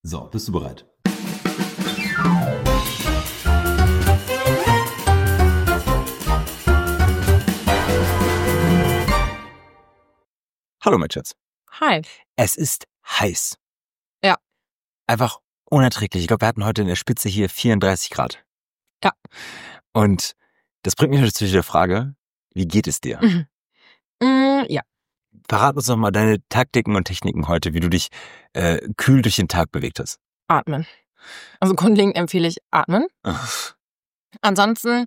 So, bist du bereit? Hallo, mein Schatz. Hi. Es ist heiß. Ja. Einfach unerträglich. Ich glaube, wir hatten heute in der Spitze hier 34 Grad. Ja. Und das bringt mich natürlich zu der Frage, wie geht es dir? Ja. Verrat uns doch mal deine Taktiken und Techniken heute, wie du dich kühl durch den Tag bewegt hast. Atmen. Also grundlegend empfehle ich atmen. Ansonsten,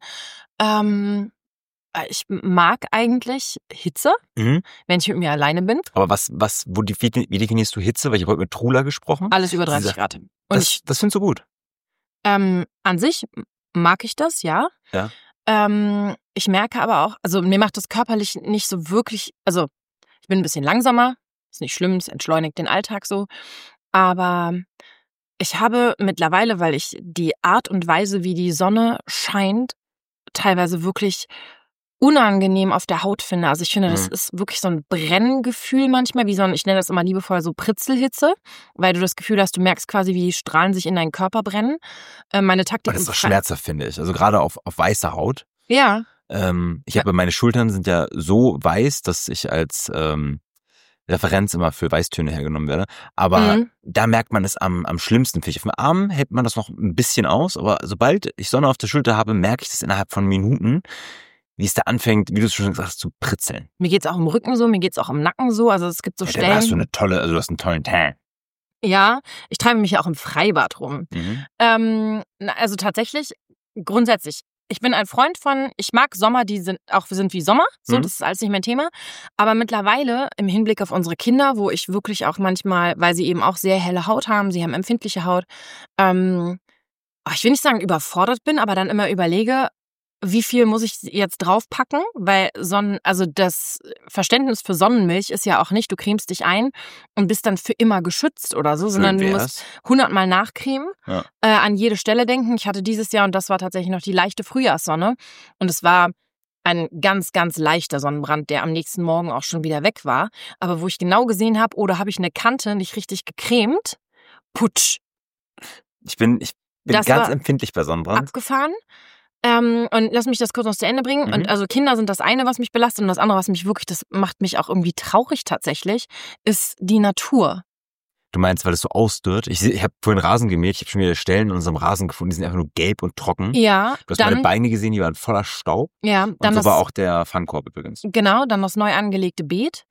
ich mag eigentlich Hitze, wenn ich mit mir alleine bin. Aber wie definierst du Hitze? Weil ich habe heute mit Trula gesprochen. Alles über 30 Grad. Und das findest du gut? An sich mag ich das, ja. Ja. Ich merke aber auch, also mir macht das körperlich nicht so wirklich, also ich bin ein bisschen langsamer, ist nicht schlimm, es entschleunigt den Alltag so, aber ich habe mittlerweile, weil ich die Art und Weise, wie die Sonne scheint, teilweise wirklich unangenehm auf der Haut finde. Also ich finde, das ist wirklich so ein Brenngefühl manchmal, wie so ein, ich nenne das immer liebevoll so Pritzelhitze, weil du das Gefühl hast, du merkst quasi, wie die Strahlen sich in deinen Körper brennen. Meine Taktik das ist doch schmerzhaft, finde ich. Also gerade auf weißer Haut. Ja. Meine Schultern sind ja so weiß, dass ich als Referenz immer für Weißtöne hergenommen werde. Aber da merkt man es am schlimmsten, finde ich. Auf dem Arm hält man das noch ein bisschen aus, aber sobald ich Sonne auf der Schulter habe, merke ich das innerhalb von Minuten, wie es da anfängt, wie du es schon gesagt hast, zu pritzeln. Mir geht's auch im Rücken so, mir geht's auch im Nacken so. Also es gibt so Stellen. Du hast einen tollen Tan. Ja, ich treibe mich ja auch im Freibad rum. Also tatsächlich, grundsätzlich, ich bin ein Freund von, ich mag Sommer, die sind wie Sommer, so, das ist alles nicht mein Thema. Aber mittlerweile im Hinblick auf unsere Kinder, wo ich wirklich auch manchmal, weil sie eben auch sehr helle Haut haben, sie haben empfindliche Haut, ich will nicht sagen überfordert bin, aber dann immer überlege, wie viel muss ich jetzt draufpacken? Weil das Verständnis für Sonnenmilch ist ja auch nicht, du cremst dich ein und bist dann für immer geschützt oder so, sondern du musst 100-mal nachcremen, an jede Stelle denken. Ich hatte dieses Jahr, und das war tatsächlich noch die leichte Frühjahrssonne, und es war ein ganz, ganz leichter Sonnenbrand, der am nächsten Morgen auch schon wieder weg war. Aber wo ich genau gesehen habe, oder habe ich eine Kante nicht richtig gecremt? Putsch. Ich bin ganz empfindlich bei Sonnenbrand. Abgefahren. Und lass mich das kurz noch zu Ende bringen. Und also Kinder sind das eine, was mich belastet, und das andere, das macht mich auch irgendwie traurig tatsächlich, ist die Natur. Du meinst, weil es so ausdörrt? Ich habe vorhin Rasen gemäht, ich habe schon wieder Stellen in unserem Rasen gefunden, die sind einfach nur gelb und trocken. Ja. Du hast meine Beine gesehen, die waren voller Staub. Ja. Und so war auch der Fangkorb übrigens. Genau, dann das neu angelegte Beet.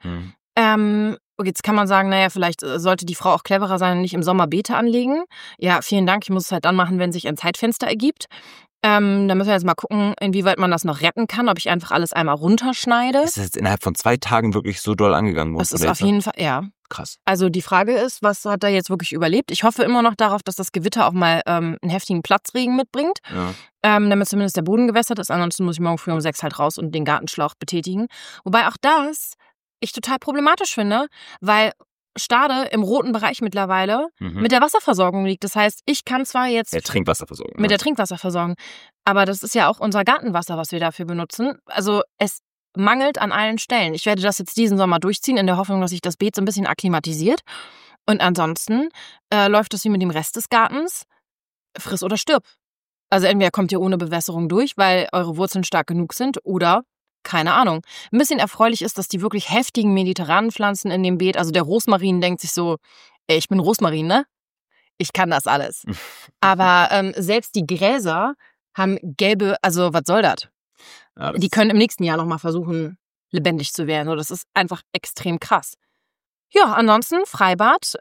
Jetzt kann man sagen, naja, vielleicht sollte die Frau auch cleverer sein und nicht im Sommer Beete anlegen. Ja, vielen Dank, ich muss es halt dann machen, wenn sich ein Zeitfenster ergibt. Da müssen wir jetzt mal gucken, inwieweit man das noch retten kann, ob ich einfach alles einmal runterschneide. Ist das jetzt innerhalb von 2 Tagen wirklich so doll angegangen worden? Das ist auf jeden Fall, ja. Krass. Also die Frage ist, was hat er jetzt wirklich überlebt? Ich hoffe immer noch darauf, dass das Gewitter auch mal einen heftigen Platzregen mitbringt, damit zumindest der Boden gewässert ist. Ansonsten muss ich morgen früh um 6 halt raus und den Gartenschlauch betätigen. Wobei auch das ich total problematisch finde, weil Stade im roten Bereich mittlerweile mit der Wasserversorgung liegt. Das heißt, ich kann zwar jetzt der Trinkwasserversorgung. Mit der Trinkwasserversorgung, aber das ist ja auch unser Gartenwasser, was wir dafür benutzen. Also es mangelt an allen Stellen. Ich werde das jetzt diesen Sommer durchziehen, in der Hoffnung, dass sich das Beet so ein bisschen akklimatisiert. Und ansonsten läuft es wie mit dem Rest des Gartens, friss oder stirb. Also entweder kommt ihr ohne Bewässerung durch, weil eure Wurzeln stark genug sind, oder keine Ahnung. Ein bisschen erfreulich ist, dass die wirklich heftigen mediterranen Pflanzen in dem Beet, also der Rosmarin denkt sich so, ey, ich bin Rosmarin, ne? Ich kann das alles. Aber selbst die Gräser haben gelbe, also was soll das? Ja, die können im nächsten Jahr nochmal versuchen, lebendig zu werden. So, das ist einfach extrem krass. Ja, ansonsten Freibad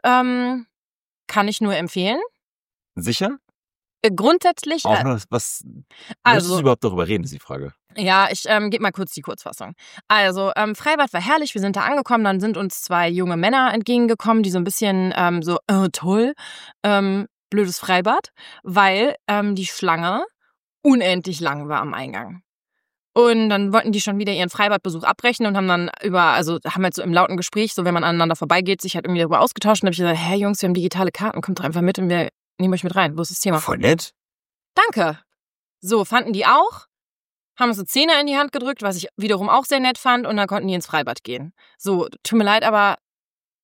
kann ich nur empfehlen. Sicher? Grundsätzlich. Auch noch was. Möchtest du überhaupt darüber reden, ist die Frage. Ja, ich gebe mal kurz die Kurzfassung. Also, Freibad war herrlich, wir sind da angekommen, dann sind uns 2 junge Männer entgegengekommen, die so ein bisschen toll, blödes Freibad, weil die Schlange unendlich lang war am Eingang. Und dann wollten die schon wieder ihren Freibadbesuch abbrechen und haben dann haben halt so im lauten Gespräch, so wenn man aneinander vorbeigeht, sich halt irgendwie darüber ausgetauscht. Und dann habe ich gesagt, hey Jungs, wir haben digitale Karten, kommt doch einfach mit und wir nehmen euch mit rein. Wo ist das Thema? Voll nett. Danke. So, fanden die auch. Haben uns so Zehner in die Hand gedrückt, was ich wiederum auch sehr nett fand. Und dann konnten die ins Freibad gehen. So, tut mir leid, aber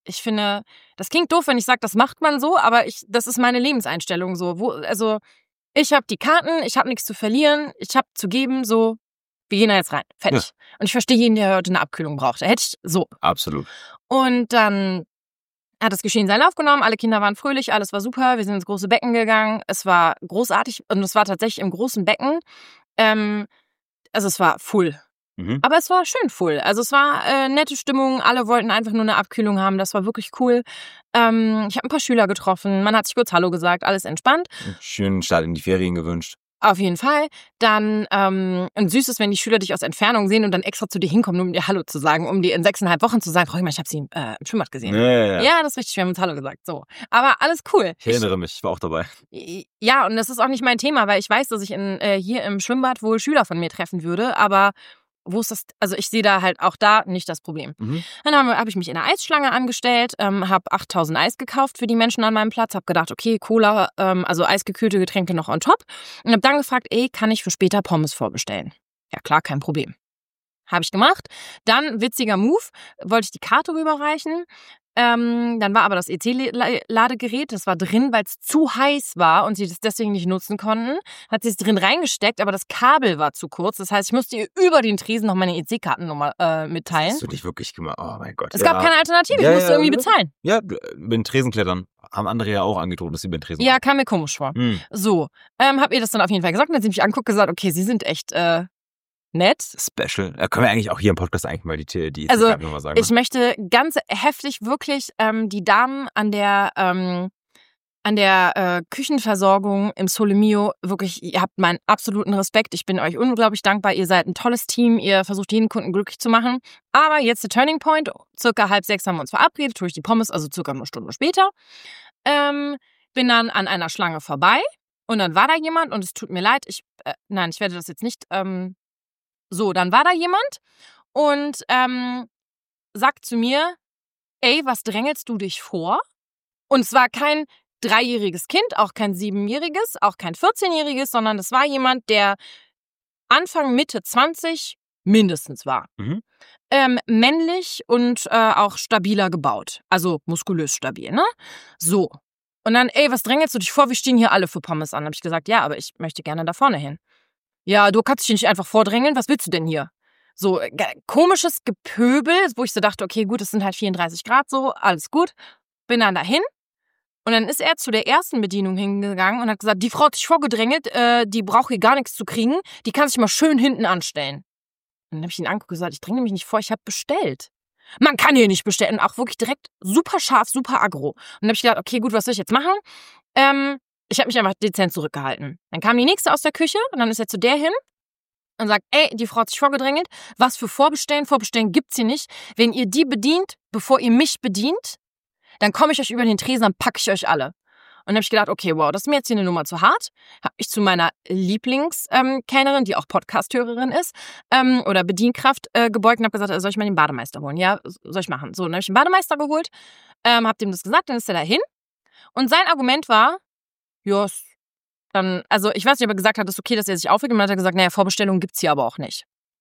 ich finde, das klingt doof, wenn ich sage, das macht man so, aber das ist meine Lebenseinstellung so. Also ich habe die Karten, ich habe nichts zu verlieren, ich habe zu geben, so, wir gehen da jetzt rein, fertig. Ja. Und ich verstehe jeden, der heute eine Abkühlung braucht. Da hätte ich so. Absolut. Und dann hat das Geschehen seinen Lauf genommen, alle Kinder waren fröhlich, alles war super, wir sind ins große Becken gegangen, es war großartig und es war tatsächlich im großen Becken, also es war full. Aber es war schön full. Also es war nette Stimmung, alle wollten einfach nur eine Abkühlung haben, das war wirklich cool. Ich habe ein paar Schüler getroffen, man hat sich kurz Hallo gesagt, alles entspannt. Schönen Start in die Ferien gewünscht. Auf jeden Fall. Dann und süß ist, wenn die Schüler dich aus Entfernung sehen und dann extra zu dir hinkommen, nur um dir Hallo zu sagen, um dir in 6,5 Wochen zu sagen, Frau Hümer, ich habe sie im Schwimmbad gesehen. Ja, das ist richtig, wir haben uns Hallo gesagt. So. Aber alles cool. Ich erinnere mich, ich war auch dabei. Ja, und das ist auch nicht mein Thema, weil ich weiß, dass ich hier im Schwimmbad wohl Schüler von mir treffen würde, aber wo ist das? Also ich sehe da halt auch da nicht das Problem. Dann habe ich mich in der Eisschlange angestellt, habe 8.000 Eis gekauft für die Menschen an meinem Platz, habe gedacht, okay, Cola, also eisgekühlte Getränke noch on top und habe dann gefragt, kann ich für später Pommes vorbestellen? Ja klar, kein Problem. Habe ich gemacht. Dann, witziger Move, wollte ich die Karte rüberreichen. Dann war aber das EC-Ladegerät, das war drin, weil es zu heiß war und sie das deswegen nicht nutzen konnten. Hat sie es drin reingesteckt, aber das Kabel war zu kurz. Das heißt, ich musste ihr über den Tresen noch meine EC-Kartennummer mitteilen. Das hast du nicht wirklich gemacht? Oh mein Gott. Es gab keine Alternative, ich musste irgendwie bezahlen. Ja, über den Tresen klettern. Haben andere ja auch angedroht, dass sie über den Tresen Ja, kam mir komisch vor. So, hab ihr das dann auf jeden Fall gesagt und dann hat sie mich angeguckt und gesagt, okay, sie sind echt nett. Special. Da können wir eigentlich auch hier im Podcast eigentlich mal die also, nochmal sagen. Ich möchte ganz heftig wirklich die Damen an der Küchenversorgung im Sole Mio, wirklich, ihr habt meinen absoluten Respekt. Ich bin euch unglaublich dankbar. Ihr seid ein tolles Team. Ihr versucht, jeden Kunden glücklich zu machen. Aber jetzt der Turning Point. Circa 5:30 haben wir uns verabredet, tue ich die Pommes, also circa eine Stunde später. Bin dann an einer Schlange vorbei und dann war da jemand und es tut mir leid. Ich werde das jetzt nicht... So, dann war da jemand und sagt zu mir, was drängelst du dich vor? Und es war kein 3-jähriges Kind, auch kein 7-jähriges, auch kein 14-jähriges, sondern es war jemand, der Anfang, Mitte 20 mindestens war. Männlich und auch stabiler gebaut. Also muskulös stabil, ne? So. Und dann, was drängelst du dich vor? Wir stehen hier alle für Pommes an. Hab ich gesagt, ja, aber ich möchte gerne da vorne hin. Ja, du kannst dich nicht einfach vordrängeln, was willst du denn hier? So, komisches Gepöbel, wo ich so dachte, okay, gut, es sind halt 34 Grad so, alles gut. Bin dann dahin und dann ist er zu der ersten Bedienung hingegangen und hat gesagt, die Frau hat sich vorgedrängelt, die braucht hier gar nichts zu kriegen, die kann sich mal schön hinten anstellen. Und dann habe ich ihn angeguckt und gesagt, ich dränge mich nicht vor, ich habe bestellt. Man kann hier nicht bestellen, auch wirklich direkt super scharf, super aggro. Und dann habe ich gedacht, okay, gut, was soll ich jetzt machen? Ich habe mich einfach dezent zurückgehalten. Dann kam die nächste aus der Küche und dann ist er zu der hin und sagt, die Frau hat sich vorgedrängelt. Was für Vorbestellen? Vorbestellen gibt's hier nicht. Wenn ihr die bedient, bevor ihr mich bedient, dann komme ich euch über den Tresen, dann packe ich euch alle. Und dann habe ich gedacht, okay, wow, das ist mir jetzt hier eine Nummer zu hart. Habe ich zu meiner Lieblingskellnerin, die auch Podcast-Hörerin ist, oder Bedienkraft gebeugt und habe gesagt, soll ich mal den Bademeister holen? Ja, soll ich machen. So, dann habe ich den Bademeister geholt, habe dem das gesagt, dann ist er da hin. Und sein Argument war, ja, dann, also ich weiß nicht, ob er gesagt hat, es ist okay, dass er sich aufregt. Und dann hat er gesagt, naja, Vorbestellungen gibt's hier aber auch nicht.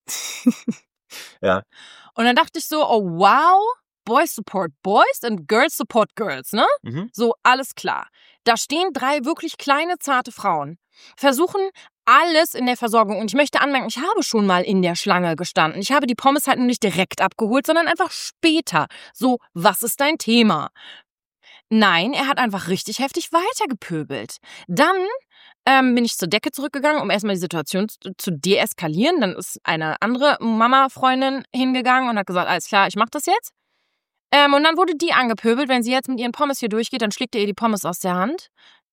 Ja. Und dann dachte ich so, oh wow, Boys support Boys and Girls support Girls, ne? So, alles klar. Da stehen 3 wirklich kleine, zarte Frauen, versuchen alles in der Versorgung. Und ich möchte anmerken, ich habe schon mal in der Schlange gestanden. Ich habe die Pommes halt nicht direkt abgeholt, sondern einfach später. So, was ist dein Thema? Nein, er hat einfach richtig heftig weitergepöbelt. Dann bin ich zur Decke zurückgegangen, um erstmal die Situation zu deeskalieren. Dann ist eine andere Mama-Freundin hingegangen und hat gesagt, alles klar, ich mach das jetzt. Und dann wurde die angepöbelt, wenn sie jetzt mit ihren Pommes hier durchgeht, dann schlägt er ihr die Pommes aus der Hand.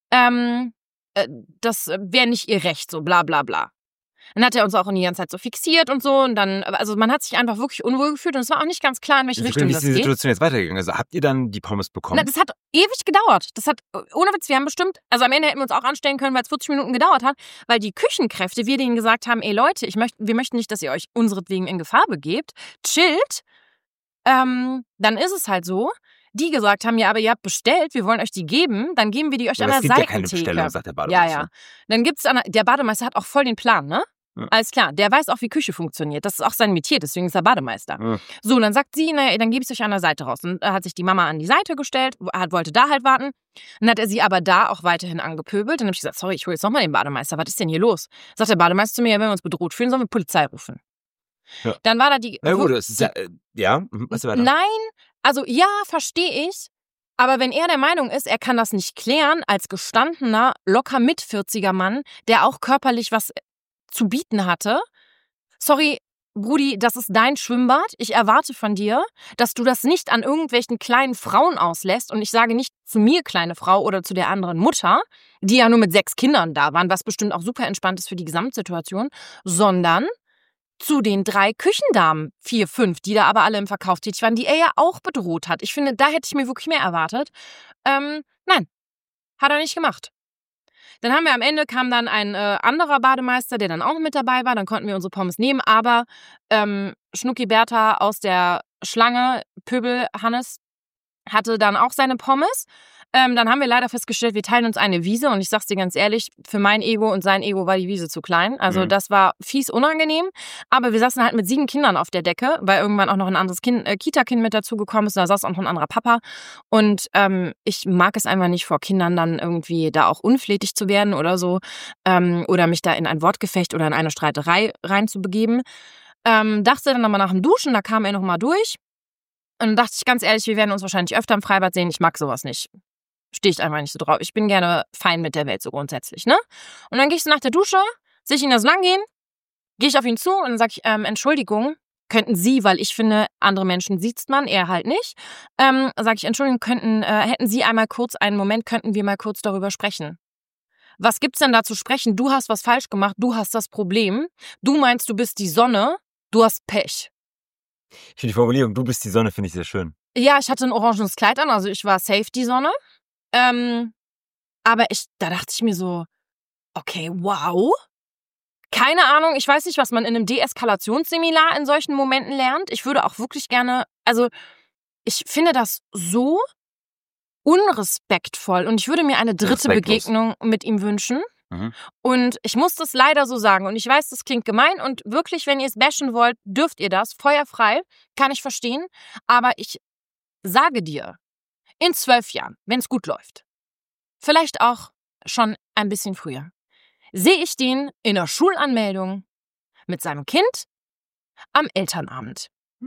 Das wäre nicht ihr Recht, so bla bla bla. Dann hat er uns auch in die ganze Zeit so fixiert und so. Und dann, also man hat sich einfach wirklich unwohl gefühlt und es war auch nicht ganz klar, in welche Richtung das geht. Wie ist die Situation jetzt weitergegangen? Also habt ihr dann die Pommes bekommen? Na, das hat ewig gedauert. Das hat, ohne Witz, wir haben bestimmt, also am Ende hätten wir uns auch anstellen können, weil es 40 Minuten gedauert hat, weil die Küchenkräfte, wir denen gesagt haben, Leute, wir möchten nicht, dass ihr euch unseretwegen in Gefahr begebt. Chillt. Dann ist es halt so, die gesagt haben, ja, aber ihr habt bestellt, wir wollen euch die geben, dann geben wir die euch an der Seitentheke. Es gibt ja keine Bestellung, sagt der Bademeister. Ja. Dann gibt's der Bademeister hat auch voll den Plan, ne? Ja. Alles klar, der weiß auch, wie Küche funktioniert. Das ist auch sein Metier, deswegen ist er Bademeister. Ja. So, und dann sagt sie, naja, dann gebe ich es euch an der Seite raus. Und hat sich die Mama an die Seite gestellt, wollte da halt warten. Dann hat er sie aber da auch weiterhin angepöbelt. Dann habe ich gesagt, sorry, ich hole jetzt nochmal den Bademeister. Was ist denn hier los? Sagt der Bademeister zu mir, wenn wir uns bedroht fühlen, sollen wir Polizei rufen. Ja. Dann war da die... Na gut, das ist ja, was weiter? Nein, also ja, verstehe ich. Aber wenn er der Meinung ist, er kann das nicht klären, als gestandener, locker mit 40er Mann, der auch körperlich was zu bieten hatte, sorry, Brudi, das ist dein Schwimmbad. Ich erwarte von dir, dass du das nicht an irgendwelchen kleinen Frauen auslässt. Und ich sage nicht zu mir kleine Frau oder zu der anderen Mutter, die ja nur mit 6 Kindern da waren, was bestimmt auch super entspannt ist für die Gesamtsituation, sondern zu den 3 Küchendamen, 4, 5, die da aber alle im Verkauf tätig waren, die er ja auch bedroht hat. Ich finde, da hätte ich mir wirklich mehr erwartet. Nein, hat er nicht gemacht. Dann haben wir am Ende, kam dann ein anderer Bademeister, der dann auch mit dabei war. Dann konnten wir unsere Pommes nehmen. Aber Schnucki Bertha aus der Schlange, Pöbel Hannes, hatte dann auch seine Pommes. Dann haben wir leider festgestellt, wir teilen uns eine Wiese. Und ich sag's dir ganz ehrlich, für mein Ego und sein Ego war die Wiese zu klein. Also das war fies unangenehm. Aber wir saßen halt mit 7 Kindern auf der Decke, weil irgendwann auch noch ein anderes Kita-Kind mit dazugekommen ist. Da saß auch noch ein anderer Papa. Und ich mag es einfach nicht, vor Kindern dann irgendwie da auch unflätig zu werden oder so. Oder mich da in ein Wortgefecht oder in eine Streiterei reinzubegeben. Dachte dann aber nach dem Duschen, da kam er noch mal durch. Und dann dachte ich ganz ehrlich, wir werden uns wahrscheinlich öfter im Freibad sehen. Ich mag sowas nicht. Stehe ich einfach nicht so drauf. Ich bin gerne fein mit der Welt, so grundsätzlich, ne? Und dann gehe ich so nach der Dusche, sehe ich ihn da so lang gehen, gehe ich auf ihn zu und dann sage ich, Entschuldigung, könnten Sie, weil ich finde, andere Menschen sieht man, er halt nicht, sage ich, Entschuldigung, hätten Sie einmal kurz einen Moment, könnten wir mal kurz darüber sprechen. Was gibt's denn da zu sprechen? Du hast was falsch gemacht, du hast das Problem, du meinst, du bist die Sonne, du hast Pech. Ich finde die Formulierung, du bist die Sonne, finde ich sehr schön. Ja, ich hatte ein orangenes Kleid an, also ich war safe die Sonne. Aber da dachte ich mir so, okay, wow. Keine Ahnung, ich weiß nicht, was man in einem Deeskalationsseminar in solchen Momenten lernt. Ich würde auch wirklich gerne, also ich finde das so unrespektvoll und ich würde mir eine dritte Begegnung mit ihm wünschen. Mhm. Und ich muss das leider so sagen und ich weiß, das klingt gemein und wirklich, wenn ihr es bashen wollt, dürft ihr das, feuerfrei, kann ich verstehen, aber ich sage dir, in 12 Jahren, wenn es gut läuft, vielleicht auch schon ein bisschen früher, sehe ich den in der Schulanmeldung mit seinem Kind am Elternabend.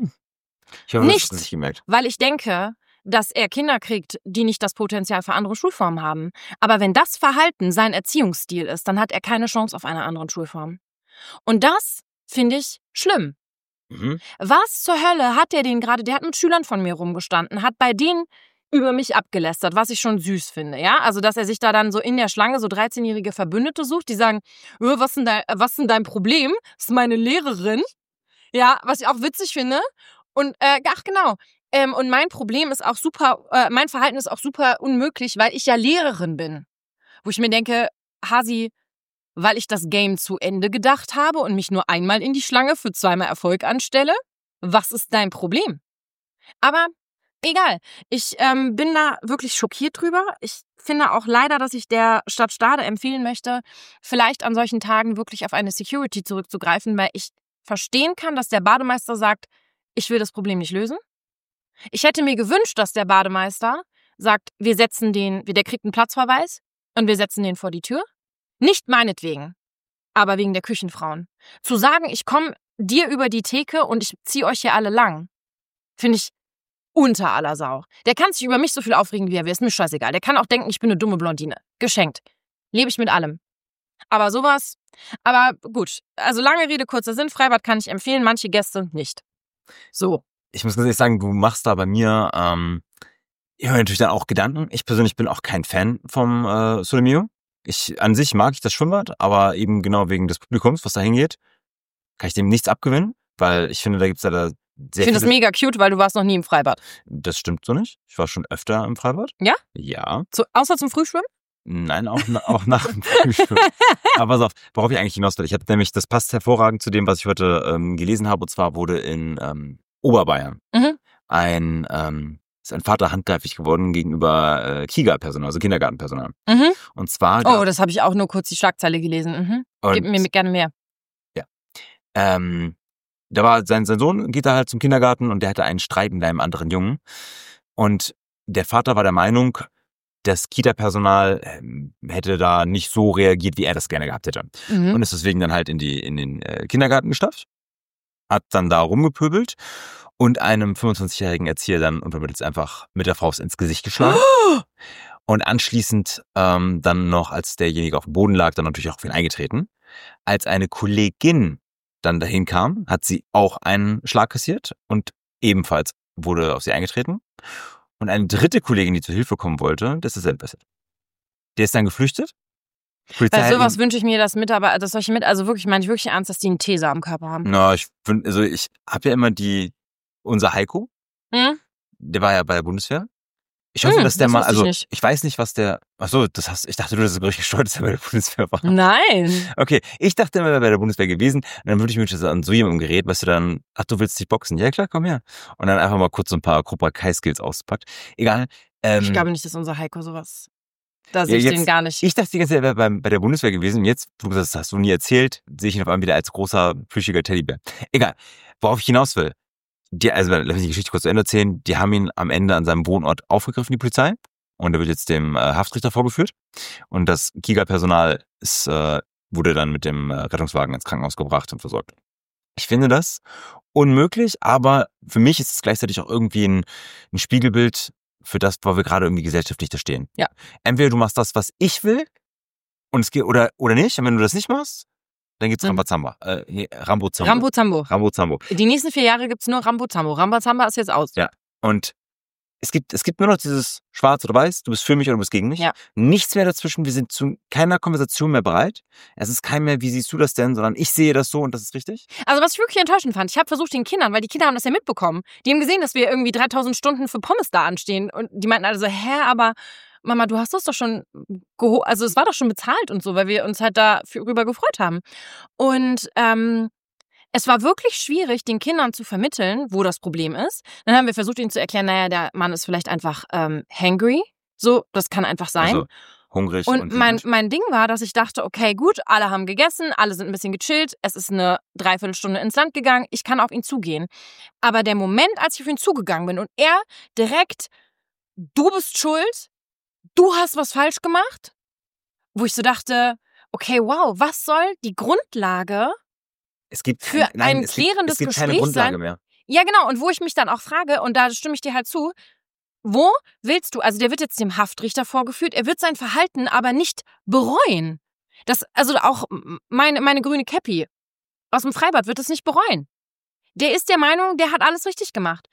Ich habe das nicht gemerkt. Weil ich denke, dass er Kinder kriegt, die nicht das Potenzial für andere Schulformen haben. Aber wenn das Verhalten sein Erziehungsstil ist, dann hat er keine Chance auf einer anderen Schulform. Und das finde ich schlimm. Mhm. Was zur Hölle hat der den gerade? Der hat mit Schülern von mir rumgestanden, hat bei denen über mich abgelästert, was ich schon süß finde, ja? Also, dass er sich da dann so in der Schlange so 13-jährige Verbündete sucht, die sagen, was ist denn dein Problem? Das ist meine Lehrerin. Ja, was ich auch witzig finde. Und, ach genau. Und mein Problem ist auch mein Verhalten ist auch super unmöglich, weil ich ja Lehrerin bin. Wo ich mir denke, Hasi, weil ich das Game zu Ende gedacht habe und mich nur einmal in die Schlange für 2-mal Erfolg anstelle? Was ist dein Problem? Aber egal. Ich bin da wirklich schockiert drüber. Ich finde auch leider, dass ich der Stadt Stade empfehlen möchte, vielleicht an solchen Tagen wirklich auf eine Security zurückzugreifen, weil ich verstehen kann, dass der Bademeister sagt, ich will das Problem nicht lösen. Ich hätte mir gewünscht, dass der Bademeister sagt, der kriegt einen Platzverweis und wir setzen den vor die Tür. Nicht meinetwegen, aber wegen der Küchenfrauen. Zu sagen, ich komme dir über die Theke und ich ziehe euch hier alle lang, finde ich unter aller Sau. Der kann sich über mich so viel aufregen, wie er will, ist mir scheißegal. Der kann auch denken, ich bin eine dumme Blondine. Geschenkt. Lebe ich mit allem. Aber sowas, aber gut. Also lange Rede, kurzer Sinn, Freibad kann ich empfehlen, manche Gäste nicht. So. Ich muss ganz ehrlich sagen, du machst da bei mir, ich höre natürlich dann auch Gedanken. Ich persönlich bin auch kein Fan vom Sole Mio. An sich mag ich das Schwimmbad, aber eben genau wegen des Publikums, was da hingeht, kann ich dem nichts abgewinnen, weil ich finde, da gibt's ja da sehr Ich finde das mega cute, weil du warst noch nie im Freibad. Das stimmt so nicht. Ich war schon öfter im Freibad. Ja? Ja. Außer zum Frühschwimmen? Nein, auch nach dem Frühstück. Aber pass auf, worauf ich eigentlich hinaus will. Ich habe nämlich, das passt hervorragend zu dem, was ich heute gelesen habe. Und zwar wurde in Oberbayern ist ein Vater handgreiflich geworden gegenüber Kiga-Personal, also Kindergartenpersonal. Mhm. Und zwar... das habe ich auch nur kurz die Schlagzeile gelesen. Mhm. Gib mir gerne mehr. Ja, Da war sein Sohn, geht da halt zum Kindergarten und der hatte einen Streit mit einem anderen Jungen. Und der Vater war der Meinung, das Kita-Personal hätte da nicht so reagiert, wie er das gerne gehabt hätte. Und ist deswegen dann halt in den Kindergarten gestapft, hat dann da rumgepöbelt und einem 25-jährigen Erzieher dann untermittels einfach mit der Faust ins Gesicht geschlagen. Und anschließend dann noch, als derjenige auf dem Boden lag, dann natürlich auch auf ihn eingetreten. Als eine Kollegin dann dahin kam, hat sie auch einen Schlag kassiert und ebenfalls wurde auf sie eingetreten. Und eine dritte Kollegin, die zur Hilfe kommen wollte, das ist dasselbe passiert. Der ist dann geflüchtet. Bei sowas wünsche ich mir, dass Mitarbeiter, dass solche also wirklich, meine ich wirklich ernst, dass die einen Taser am Körper haben. Na, ich habe ja immer unser Heiko, der war ja bei der Bundeswehr. Ich hoffe, dass der mal, also ich weiß nicht, was der, ich dachte, du hast richtig gesteuert, dass er bei der Bundeswehr war. Nein. Okay, ich dachte, er wäre bei der Bundeswehr gewesen und dann würde ich mich an so jemandem gerät, weißt du dann, du willst dich boxen? Ja klar, komm her. Und dann einfach mal kurz so ein paar Cobra Kai Skills auspackt. Egal. Ich glaube nicht, dass unser Heiko sowas, da sehe ich den gar nicht. Ich dachte die ganze Zeit, er wäre bei der Bundeswehr gewesen und jetzt, das hast du nie erzählt, sehe ich ihn auf einmal wieder als großer, plüschiger Teddybär. Egal, worauf ich hinaus will. Lass mich die Geschichte kurz zu Ende erzählen. Die haben ihn am Ende an seinem Wohnort aufgegriffen, die Polizei. Und er wird jetzt dem Haftrichter vorgeführt. Und das Kiga-Personal wurde dann mit dem Rettungswagen ins Krankenhaus gebracht und versorgt. Ich finde das unmöglich, aber für mich ist es gleichzeitig auch irgendwie ein Spiegelbild für das, wo wir gerade irgendwie gesellschaftlich da stehen. Ja. Entweder du machst das, was ich will, und es geht, oder nicht. Und wenn du das nicht machst, dann gibt's Rambazamba. Rambozambo. Die nächsten 4 Jahre gibt's nur Rambozambo. Rambazamba ist jetzt aus. Ja. Und es gibt nur noch dieses Schwarz oder Weiß. Du bist für mich oder du bist gegen mich. Ja. Nichts mehr dazwischen. Wir sind zu keiner Konversation mehr bereit. Es ist kein mehr, wie siehst du das denn, sondern ich sehe das so und das ist richtig. Also was ich wirklich enttäuschend fand, ich habe versucht den Kindern, weil die Kinder haben das ja mitbekommen. Die haben gesehen, dass wir irgendwie 3000 Stunden für Pommes da anstehen. Und die meinten alle so, aber Mama, du hast das doch schon also es war doch schon bezahlt und so, weil wir uns halt darüber gefreut haben. Und es war wirklich schwierig, den Kindern zu vermitteln, wo das Problem ist. Dann haben wir versucht, ihnen zu erklären, der Mann ist vielleicht einfach hangry. So, das kann einfach sein. Also hungrig. Und mein Ding war, dass ich dachte, okay, gut, alle haben gegessen, alle sind ein bisschen gechillt, es ist eine Dreiviertelstunde ins Land gegangen, ich kann auf ihn zugehen. Aber der Moment, als ich auf ihn zugegangen bin und er direkt, du bist schuld, du hast was falsch gemacht, wo ich so dachte, okay, wow, was soll die Grundlage für ein klärendes Gespräch keine Grundlage sein? Mehr. Ja, genau. Und wo ich mich dann auch frage, und da stimme ich dir halt zu, wo willst du, also der wird jetzt dem Haftrichter vorgeführt, er wird sein Verhalten aber nicht bereuen. Also auch meine grüne Käppi aus dem Freibad wird es nicht bereuen. Der ist der Meinung, der hat alles richtig gemacht.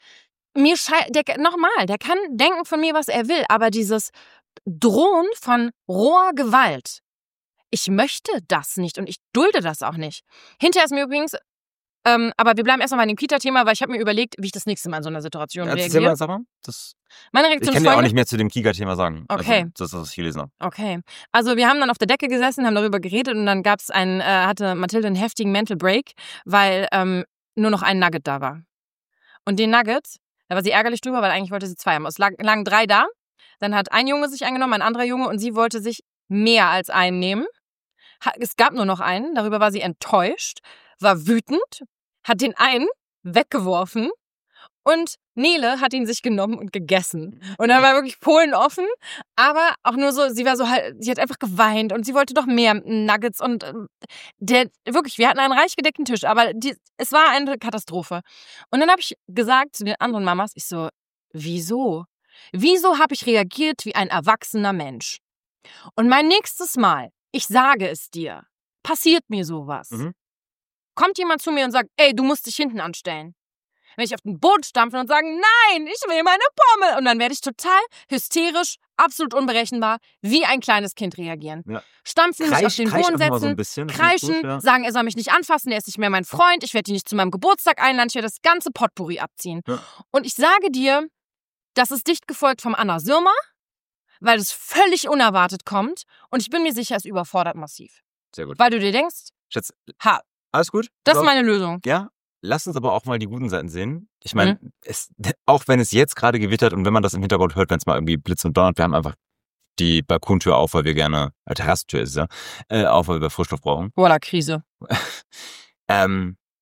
Der kann denken von mir, was er will, aber dieses Drohen von roher Gewalt, ich möchte das nicht und ich dulde das auch nicht. Hinterher ist mir übrigens, aber wir bleiben erstmal bei dem Kita-Thema, weil ich habe mir überlegt, wie ich das nächste Mal in so einer Situation reagiere. Sag mal, meine Reaktion ich kann dir auch nicht mehr zu dem Kiga-Thema sagen. Okay. Also, das ist, was ich gelesen habe. Okay. Also wir haben dann auf der Decke gesessen, haben darüber geredet und dann hatte Mathilde einen heftigen Mental Break, weil nur noch ein Nugget da war. Und den Nugget, da war sie ärgerlich drüber, weil eigentlich wollte sie 2 haben. Es lagen 3 da. Dann hat ein Junge sich eingenommen, ein anderer Junge, und sie wollte sich mehr als einen nehmen. Es gab nur noch einen, darüber war sie enttäuscht, war wütend, hat den einen weggeworfen und Nele hat ihn sich genommen und gegessen. Und dann war wirklich Polen offen, aber auch nur so, sie hat einfach geweint und sie wollte doch mehr Nuggets und wirklich, wir hatten einen reich gedeckten Tisch, aber es war eine Katastrophe. Und dann habe ich gesagt zu den anderen Mamas, ich so, wieso? Wieso habe ich reagiert wie ein erwachsener Mensch? Und mein nächstes Mal, ich sage es dir, passiert mir sowas. Kommt jemand zu mir und sagt, ey, du musst dich hinten anstellen. Wenn ich auf den Boden stampfe und sage, nein, ich will meine Pommel. Und dann werde ich total hysterisch, absolut unberechenbar, wie ein kleines Kind reagieren. Ja. Stampfen, mich auf den Boden setzen, so kreischen, gut, ja. Sagen, er soll mich nicht anfassen, er ist nicht mehr mein Freund, ich werde ihn nicht zu meinem Geburtstag einladen, ich werde das ganze Potpourri abziehen. Ja. Und ich sage dir, das ist dicht gefolgt vom Anna Sürmer, weil es völlig unerwartet kommt und ich bin mir sicher, es überfordert massiv. Sehr gut. Weil du dir denkst, Schatz, alles gut? Das ist meine Lösung. Ja, lass uns aber auch mal die guten Seiten sehen. Ich meine, auch wenn es jetzt gerade gewittert und wenn man das im Hintergrund hört, wenn es mal irgendwie blitzt und donnert, wir haben einfach die Balkontür auf, weil wir gerne, Terrassentür ist es ja, auf, weil wir Frischluft brauchen. Voila, Krise.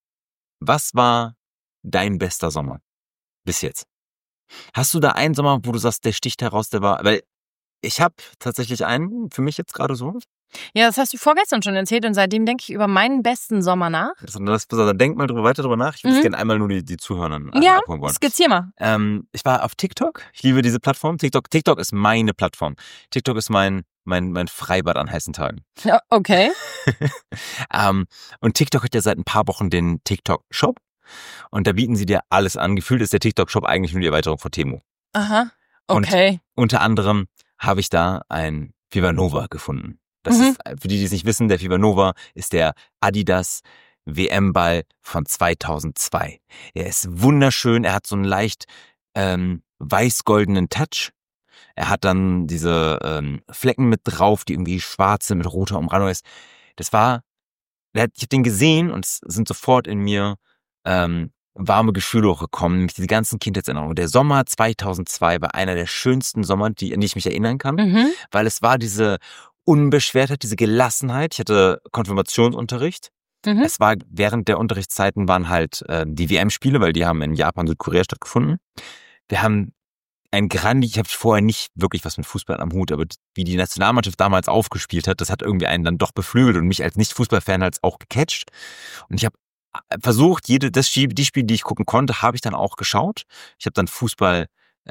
was war dein bester Sommer bis jetzt? Hast du da einen Sommer, wo du sagst, der sticht heraus, der war, weil ich habe tatsächlich einen, für mich jetzt gerade so. Ja, das hast du vorgestern schon erzählt und seitdem denke ich über meinen besten Sommer nach. Dann denk mal weiter drüber nach. Ich würde gerne einmal nur die Zuhörer abholen wollen. Skizzier mal. Ich war auf TikTok. Ich liebe diese Plattform. TikTok ist meine Plattform. TikTok ist mein Freibad an heißen Tagen. Ja, okay. Und TikTok hat ja seit ein paar Wochen den TikTok-Shop. Und da bieten sie dir alles an. Gefühlt ist der TikTok-Shop eigentlich nur die Erweiterung von Temu. Aha, okay. Und unter anderem habe ich da ein Viva Nova gefunden. Das ist, für die es nicht wissen, der Viva Nova ist der Adidas WM-Ball von 2002. Er ist wunderschön, er hat so einen leicht weiß-goldenen Touch. Er hat dann diese Flecken mit drauf, die irgendwie schwarze mit roter Umrandung ist. Ich habe den gesehen und es sind sofort in mir warme Gefühle hochgekommen, nämlich diese ganzen Kindheitserinnerungen. Der Sommer 2002 war einer der schönsten Sommer, an die ich mich erinnern kann, weil es war diese Unbeschwertheit, diese Gelassenheit. Ich hatte Konfirmationsunterricht. Es war während der Unterrichtszeiten waren halt die WM-Spiele, weil die haben in Japan und Südkorea stattgefunden. Wir haben ich habe vorher nicht wirklich was mit Fußball am Hut, aber wie die Nationalmannschaft damals aufgespielt hat, das hat irgendwie einen dann doch beflügelt und mich als Nicht-Fußballfan halt auch gecatcht. Und ich habe versucht, die Spiele, die ich gucken konnte, habe ich dann auch geschaut. Ich habe dann Fußball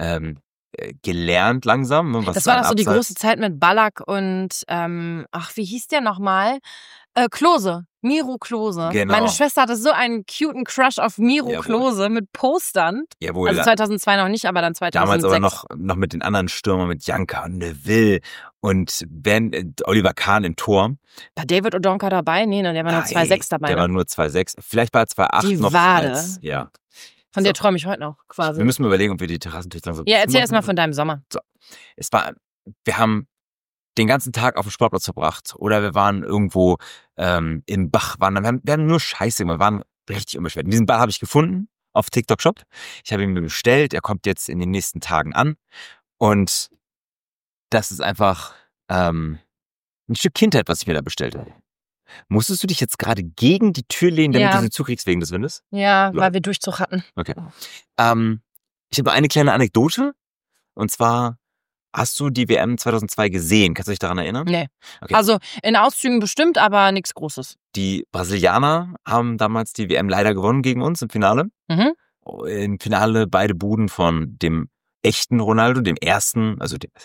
gelernt langsam. Das war doch so die große Zeit mit Ballack und, wie hieß der nochmal? Klose. Miro Klose. Genau. Meine Schwester hatte so einen cuten Crush auf Miro Klose mit Postern. Jawohl. Also 2002 noch nicht, aber dann 2006. Damals aber noch mit den anderen Stürmern, mit Janka und Neville und Oliver Kahn im Tor. War David Odonka dabei? Nee, der war nur 2,6 dabei. Der war nur 2,6. Vielleicht war er 2,8 die noch. Wade. Ja. Von der träume ich heute noch, quasi. Wir müssen überlegen, ob wir die Terrassentücher langsam... Ja, erzähl erst mal von deinem Sommer. So. Wir haben den ganzen Tag auf dem Sportplatz verbracht oder wir waren irgendwo im Bach. Wir haben nur Scheiße gemacht, wir waren richtig unbeschwert. Diesen Ball habe ich gefunden auf TikTok Shop. Ich habe ihn mir bestellt, er kommt jetzt in den nächsten Tagen an und das ist einfach ein Stück Kindheit, was ich mir da bestellt habe. Musstest du dich jetzt gerade gegen die Tür lehnen, damit du sie zukriegst wegen des Windes? Ja, weil wir Durchzug hatten. Okay. Ich habe eine kleine Anekdote. Und zwar, hast du die WM 2002 gesehen? Kannst du dich daran erinnern? Nee. Okay. Also in Auszügen bestimmt, aber nichts Großes. Die Brasilianer haben damals die WM leider gewonnen gegen uns im Finale. Im Finale beide Buden von dem echten Ronaldo, dem ersten, also dem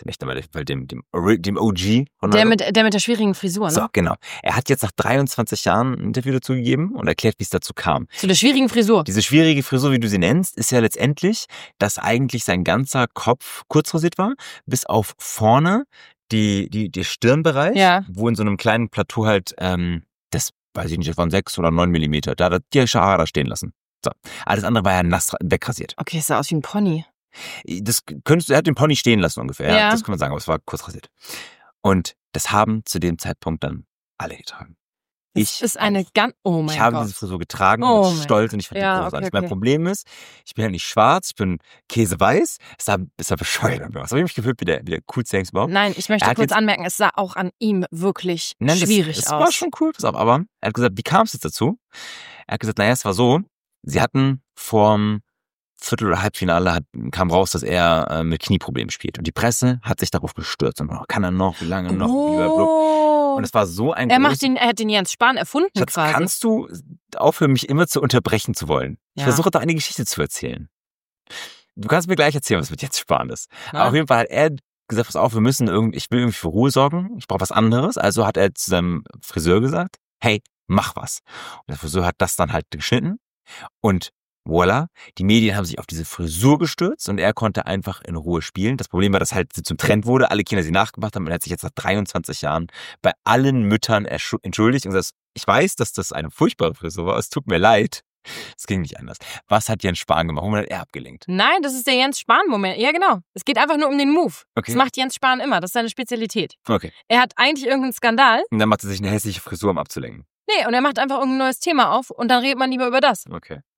OG Ronaldo. Der mit der schwierigen Frisur, ne? So, genau. Er hat jetzt nach 23 Jahren ein Interview dazu gegeben und erklärt, wie es dazu kam. Zu der schwierigen Frisur? Diese schwierige Frisur, wie du sie nennst, ist ja letztendlich, dass eigentlich sein ganzer Kopf kurz rasiert war, bis auf vorne die Stirnbereich, wo in so einem kleinen Plateau halt, das weiß ich nicht, das waren 6 oder 9 Millimeter, da hat er die Haare da stehen lassen. So. Alles andere war ja nass wegrasiert. Okay, es sah aus wie ein Pony. Er hat den Pony stehen lassen ungefähr, ja. Das kann man sagen, aber es war kurz rasiert. Und das haben zu dem Zeitpunkt dann alle getragen. Ich habe diese Frisur getragen und stolz und ich fand die großartig. Okay. Mein Problem ist, ich bin ja nicht schwarz, ich bin käseweiß. Es sah bescheuert aus. Habe ich mich gefühlt wie der coolste Hengst überhaupt. Nein, ich möchte kurz anmerken, es sah auch an ihm wirklich schwierig aus. Es war schon cool, aber er hat gesagt, wie kam es jetzt dazu? Er hat gesagt, es war so, sie hatten vorm Viertel- oder Halbfinale kam raus, dass er mit Knieproblemen spielt. Und die Presse hat sich darauf gestürzt. Und kann er noch, wie lange noch? Und es war so ein... Er hat den Jens Spahn erfunden, Schatz, quasi. Kannst du aufhören, mich immer zu unterbrechen zu wollen? Ich versuche da eine Geschichte zu erzählen. Du kannst mir gleich erzählen, was mit Jens Spahn ist. Aber auf jeden Fall hat er gesagt, pass auf, ich will irgendwie für Ruhe sorgen. Ich brauche was anderes. Also hat er zu seinem Friseur gesagt, hey, mach was. Und der Friseur hat das dann halt geschnitten. Und voilà, die Medien haben sich auf diese Frisur gestürzt und er konnte einfach in Ruhe spielen. Das Problem war, dass halt sie zum Trend wurde, alle Kinder sie nachgemacht haben und er hat sich jetzt nach 23 Jahren bei allen Müttern entschuldigt und gesagt, ich weiß, dass das eine furchtbare Frisur war, es tut mir leid. Es ging nicht anders. Was hat Jens Spahn gemacht? Warum hat er abgelenkt? Nein, das ist der Jens Spahn-Moment. Ja, genau. Es geht einfach nur um den Move. Okay. Das macht Jens Spahn immer. Das ist seine Spezialität. Okay. Er hat eigentlich irgendeinen Skandal. Und dann macht er sich eine hässliche Frisur, um abzulenken. Nee, und er macht einfach irgendein neues Thema auf und dann redet man lieber über das. Okay.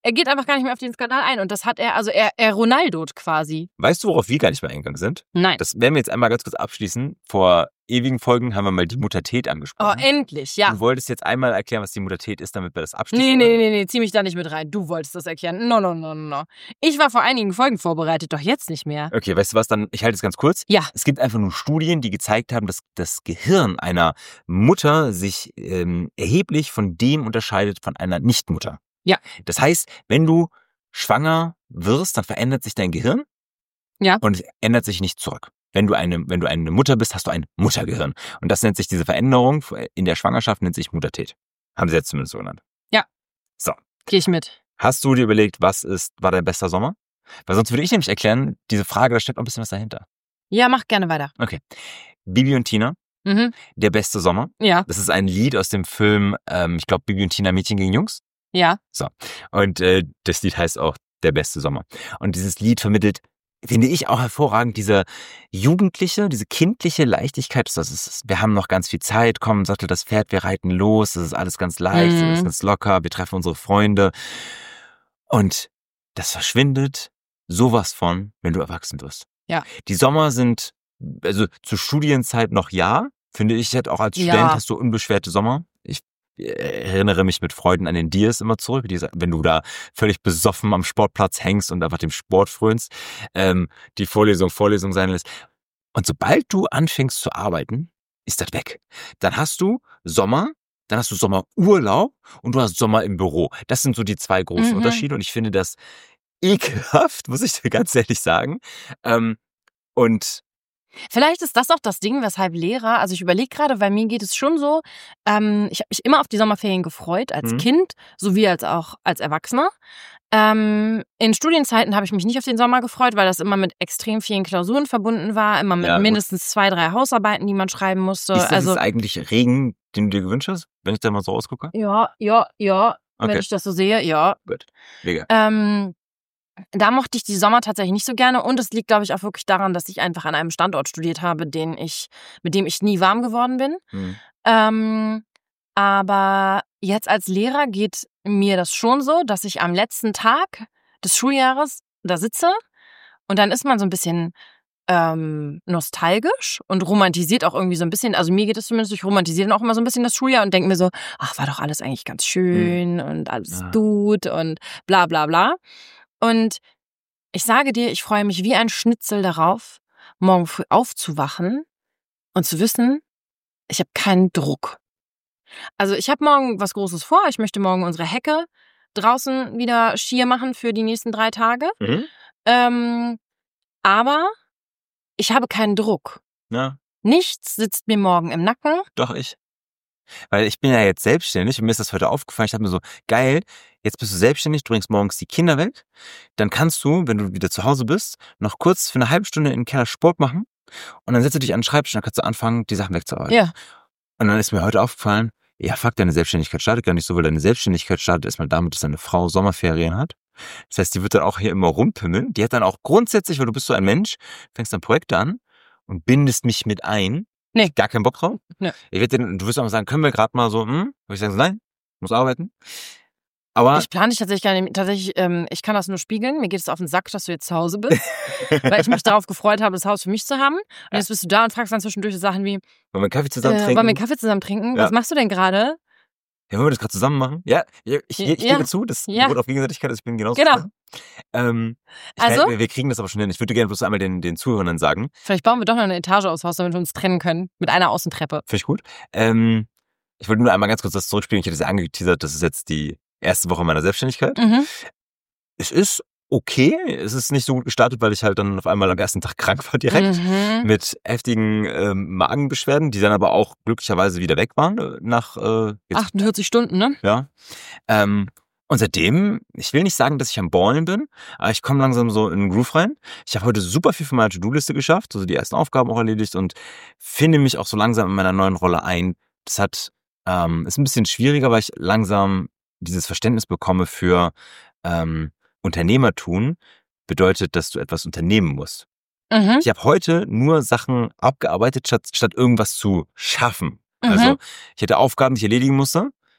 er geht einfach gar nicht mehr auf den Skandal ein. Und das hat er, also er Ronaldot quasi. Weißt du, worauf wir gar nicht mehr eingegangen sind? Nein. Das werden wir jetzt einmal ganz kurz abschließen. Vor ewigen Folgen haben wir mal die Muttertät angesprochen. Oh, endlich, ja. Du wolltest jetzt einmal erklären, was die Muttertät ist, damit wir das abschließen. Nee, zieh mich da nicht mit rein. Du wolltest das erklären. No. Ich war vor einigen Folgen vorbereitet, doch jetzt nicht mehr. Okay, weißt du was, dann, ich halte es ganz kurz. Ja. Es gibt einfach nur Studien, die gezeigt haben, dass das Gehirn einer Mutter sich erheblich von dem unterscheidet von einer Nichtmutter. Ja. Das heißt, wenn du schwanger wirst, dann verändert sich dein Gehirn. Ja. Und es ändert sich nicht zurück. Wenn du eine Mutter bist, hast du ein Muttergehirn. Und das nennt sich, diese Veränderung in der Schwangerschaft nennt sich Muttertät. Haben sie jetzt zumindest so genannt. Ja. So. Geh ich mit. Hast du dir überlegt, war dein bester Sommer? Weil sonst würde ich nämlich erklären, diese Frage, da steckt noch ein bisschen was dahinter. Ja, mach gerne weiter. Okay. Bibi und Tina, Der beste Sommer. Ja. Das ist ein Lied aus dem Film, ich glaube, Bibi und Tina, Mädchen gegen Jungs. Ja. So. Und das Lied heißt auch Der beste Sommer. Und dieses Lied vermittelt, finde ich, auch hervorragend, diese jugendliche, diese kindliche Leichtigkeit. Wir haben noch ganz viel Zeit, komm, sattel das Pferd, wir reiten los, das ist alles ganz leicht, das ist ganz locker, wir treffen unsere Freunde. Und das verschwindet sowas von, wenn du erwachsen wirst. Ja. Die Sommer sind, also zur Studienzeit noch finde ich, auch als Student hast du unbeschwerte Sommer. Ich erinnere mich mit Freuden an den Dias immer zurück, wenn du da völlig besoffen am Sportplatz hängst und einfach dem Sport frönst, die Vorlesung sein lässt. Und sobald du anfängst zu arbeiten, ist das weg. Dann hast du Sommer, dann hast du Sommerurlaub und du hast Sommer im Büro. Das sind so die zwei großen Unterschiede und ich finde das ekelhaft, muss ich dir ganz ehrlich sagen. Und vielleicht ist das auch das Ding, weshalb Lehrer, also ich überlege gerade, weil mir geht es schon so, ich habe mich immer auf die Sommerferien gefreut, als Kind, sowie als auch als Erwachsener. In Studienzeiten habe ich mich nicht auf den Sommer gefreut, weil das immer mit extrem vielen Klausuren verbunden war, immer mit mindestens 2, 3 Hausarbeiten, die man schreiben musste. Ist das eigentlich Regen, den du dir gewünscht hast, wenn ich da mal so rausgucke? Ja, okay. Wenn ich das so sehe, ja. Gut, mega. Da mochte ich die Sommer tatsächlich nicht so gerne und es liegt, glaube ich, auch wirklich daran, dass ich einfach an einem Standort studiert habe, mit dem ich nie warm geworden bin. Aber jetzt als Lehrer geht mir das schon so, dass ich am letzten Tag des Schuljahres da sitze und dann ist man so ein bisschen nostalgisch und romantisiert auch irgendwie so ein bisschen, also mir geht es zumindest, ich romantisiere dann auch immer so ein bisschen das Schuljahr und denke mir so, ach, war doch alles eigentlich ganz schön und alles gut und bla bla bla. Und ich sage dir, ich freue mich wie ein Schnitzel darauf, morgen früh aufzuwachen und zu wissen, ich habe keinen Druck. Also ich habe morgen was Großes vor. Ich möchte morgen unsere Hecke draußen wieder schier machen für die nächsten 3 Tage. Aber ich habe keinen Druck. Ja. Nichts sitzt mir morgen im Nacken. Doch, ich. Weil ich bin ja jetzt selbstständig und mir ist das heute aufgefallen. Ich habe mir so, geil, jetzt bist du selbstständig, du bringst morgens die Kinder weg. Dann kannst du, wenn du wieder zu Hause bist, noch kurz für eine halbe Stunde in den Keller Sport machen. Und dann setzt du dich an den Schreibtisch und dann kannst du anfangen, die Sachen wegzuarbeiten. Ja. Und dann ist mir heute aufgefallen, ja, fuck, deine Selbstständigkeit startet gar nicht so, weil deine Selbstständigkeit startet erstmal damit, dass deine Frau Sommerferien hat. Das heißt, die wird dann auch hier immer rumpimmeln. Die hat dann auch grundsätzlich, weil du bist so ein Mensch, fängst dann Projekte an und bindest mich mit ein. Nee. Gar keinen Bock drauf. Nee. Du wirst auch mal sagen, können wir gerade mal so, Würde ich sagen, nein, muss arbeiten. Aber ich plane dich tatsächlich gar nicht. Tatsächlich, ich kann das nur spiegeln. Mir geht es auf den Sack, dass du jetzt zu Hause bist. Weil ich mich darauf gefreut habe, das Haus für mich zu haben. Und jetzt bist du da und fragst dann zwischendurch so Sachen wie, wollen wir einen Kaffee zusammen trinken? Wollen wir einen Kaffee zusammen trinken? Ja. Was machst du denn gerade? Ja, wollen wir das gerade zusammen machen? Ja, ich gebe zu, das beruht auf Gegenseitigkeit, ich bin genauso. Genau. Wir kriegen das aber schon hin. Ich würde gerne bloß einmal den Zuhörern sagen. Vielleicht bauen wir doch noch eine Etage aus Haus, damit wir uns trennen können. Mit einer Außentreppe. Finde ich gut. Ich wollte nur einmal ganz kurz das zurückspielen. Ich hatte es ja angeteasert, das ist jetzt die erste Woche meiner Selbstständigkeit. Es ist okay. Es ist nicht so gut gestartet, weil ich halt dann auf einmal am ersten Tag krank war direkt. Mit heftigen Magenbeschwerden, die dann aber auch glücklicherweise wieder weg waren. Nach 48 Stunden, ne? Ja. Und seitdem, ich will nicht sagen, dass ich am Ballen bin, aber ich komme langsam so in den Groove rein. Ich habe heute super viel von meiner To-Do-Liste geschafft, also die ersten Aufgaben auch erledigt und finde mich auch so langsam in meiner neuen Rolle ein. Das ist ein bisschen schwieriger, weil ich langsam dieses Verständnis bekomme für Unternehmertun bedeutet, dass du etwas unternehmen musst. Ich habe heute nur Sachen abgearbeitet, statt irgendwas zu schaffen. Also ich hatte Aufgaben, die ich erledigen musste.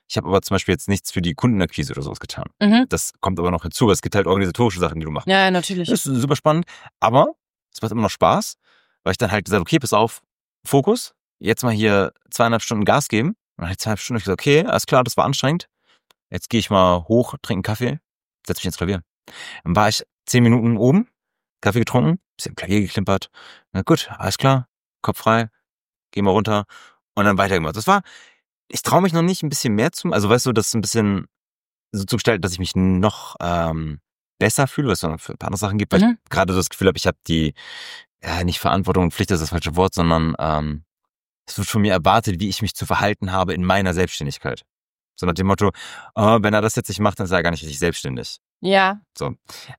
Ich habe aber zum Beispiel jetzt nichts für die Kundenakquise oder sowas getan. Mhm. Das kommt aber noch hinzu. Es gibt halt organisatorische Sachen, die du machst. Ja, natürlich. Das ist super spannend. Aber es macht immer noch Spaß, weil ich dann halt gesagt, okay, pass auf, Fokus. Jetzt mal hier 2,5 Stunden Gas geben. Und dann habe ich 2,5 Stunden gesagt, okay, alles klar, das war anstrengend. Jetzt gehe ich mal hoch, trinke einen Kaffee, setze mich ins Klavier. Dann war ich 10 Minuten oben, Kaffee getrunken, bisschen Klavier geklimpert. Na gut, alles klar, Kopf frei, geh mal runter und dann weitergemacht. Ich traue mich noch nicht ein bisschen mehr zu, also weißt du, das ein bisschen so zu gestalten, dass ich mich noch besser fühle, weil es noch für ein paar andere Sachen gibt, weil ich gerade das Gefühl habe, ich habe die, nicht Verantwortung und Pflicht ist das falsche Wort, sondern es wird von mir erwartet, wie ich mich zu verhalten habe in meiner Selbstständigkeit. So nach dem Motto, wenn er das jetzt nicht macht, dann ist er gar nicht richtig selbstständig. Ja. So.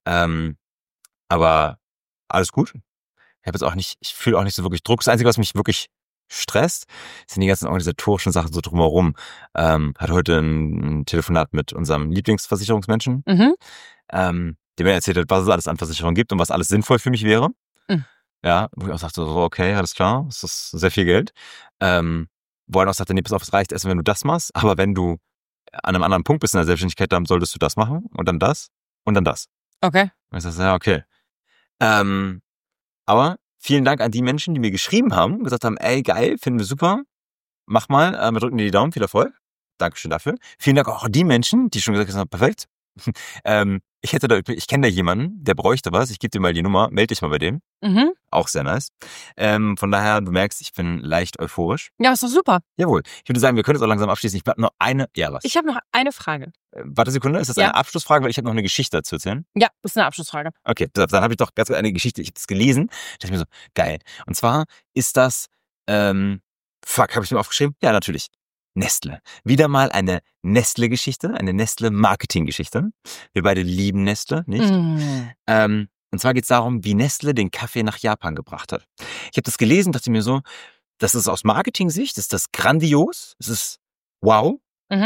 Aber alles gut. Ich fühle auch nicht so wirklich Druck. Das Einzige, was mich wirklich stresst, sind die ganzen organisatorischen Sachen so drumherum. Hat heute ein Telefonat mit unserem Lieblingsversicherungsmenschen, dem er erzählt hat, was es alles an Versicherungen gibt und was alles sinnvoll für mich wäre. Ja, wo ich auch sagte, so, okay, alles klar, das ist sehr viel Geld. Wo er auch sagte, nee, pass auf, es reicht erst, wenn du das machst, aber wenn du an einem anderen Punkt bist in der Selbstständigkeit, dann solltest du das machen und dann das und dann das. Okay. Und ich sage, ja, okay. Aber vielen Dank an die Menschen, die mir geschrieben haben, gesagt haben, ey, geil, finden wir super, mach mal, wir drücken dir die Daumen, viel Erfolg. Dankeschön dafür. Vielen Dank auch an die Menschen, die schon gesagt haben, perfekt. Ich kenne da jemanden, der bräuchte was, ich gebe dir mal die Nummer, melde dich mal bei dem. Auch sehr nice. Von daher, du merkst, ich bin leicht euphorisch. Ja, ist doch super. Jawohl. Ich würde sagen, wir können jetzt auch langsam abschließen. Ich habe noch eine, was? Ich habe noch eine Frage. Warte Sekunde, ist das eine Abschlussfrage? Weil ich habe noch eine Geschichte dazu erzählen. Ja, das ist eine Abschlussfrage. Okay, dann habe ich doch ganz eine Geschichte, ich habe das gelesen, da dachte ich mir so, geil. Und zwar ist das, habe ich mir aufgeschrieben? Ja, natürlich. Nestle. Wieder mal eine Nestle-Geschichte, eine Nestle-Marketing-Geschichte. Wir beide lieben Nestle, nicht? Und zwar geht es darum, wie Nestle den Kaffee nach Japan gebracht hat. Ich habe das gelesen, dachte mir so, das ist aus Marketing-Sicht, ist das grandios, es ist wow.